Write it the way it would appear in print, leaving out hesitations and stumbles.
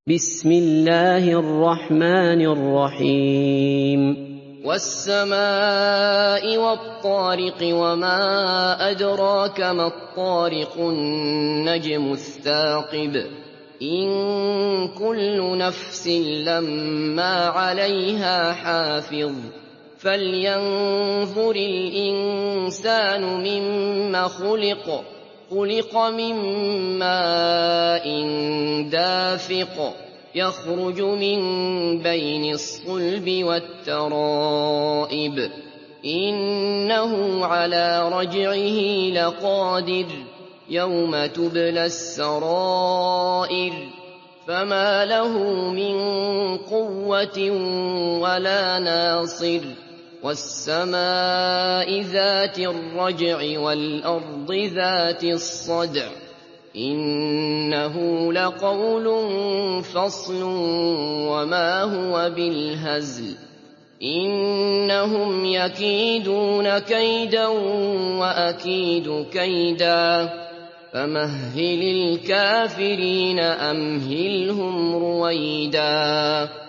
بسم الله الرحمن الرحيم والسماء والطارق وما أدراك ما الطارق النجم الثاقب إن كل نفس لما عليها حافظ فلينظر الإنسان مما خلق من ماء دافق يخرج من بين الصلب والترائب إنه على رجعه لقادر يوم تبلى السرائر فما له من قوة ولا ناصر والسماء ذات الرجع والأرض ذات الصدع إنه لقول فصل وما هو بالهزل إنهم يكيدون كيدا وأكيد كيدا فمهل الكافرين أمهلهم رويدا